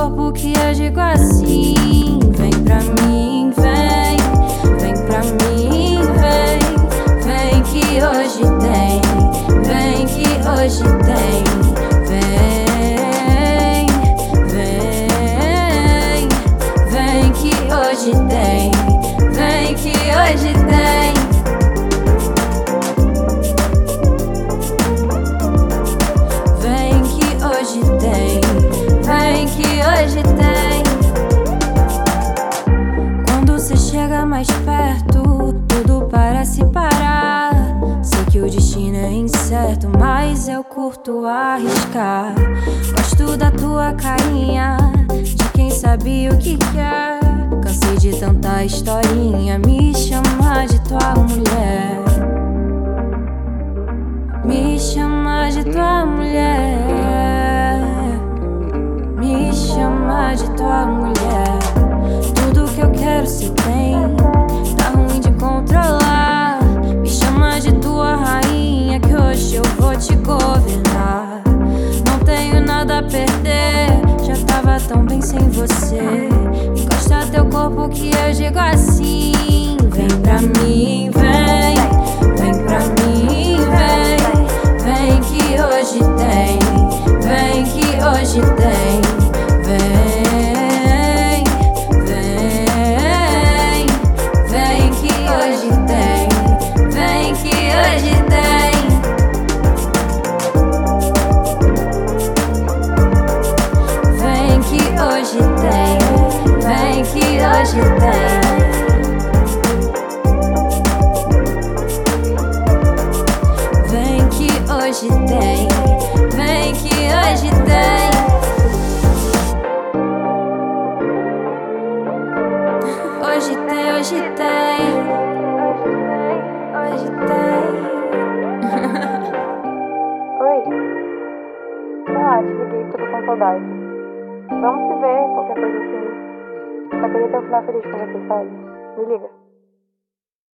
corpo que eu digo assim: vem pra mim, vem, vem pra mim, vem, vem que hoje tem, vem que hoje tem, vem, vem, vem que hoje tem, vem que hoje tem. Vem que hoje tem, vem que hoje tem. Quando você chega mais perto, tudo parece parar. Sei que o destino é incerto, mas eu curto arriscar. Gosto da tua carinha, de quem sabe o que quer. Cansei de tanta historinha, me chama de tua mulher. Me chama de tua mulher. Me chama de tua mulher. Tudo que eu quero cê tem, tá ruim de controlar. Me chama de tua rainha, que hoje eu vou te governar. Não tenho nada a perder, já tava tão bem sem você. Encosta teu corpo que eu digo assim: vem pra mim, vem, vem pra mim, vem, vem que hoje tem, vem que hoje tem, vem, vem, vem que hoje tem, vem que hoje tem. Vem que hoje tem, vem que hoje tem. Vem que hoje tem, vem que hoje tem. Hoje tem, hoje tem. Hoje tem. Oi. Sei lá, te liguei porque eu tô com saudade. Vamos se ver, qualquer coisa assim. Só queria ter um final feliz com você, sabe? Me liga.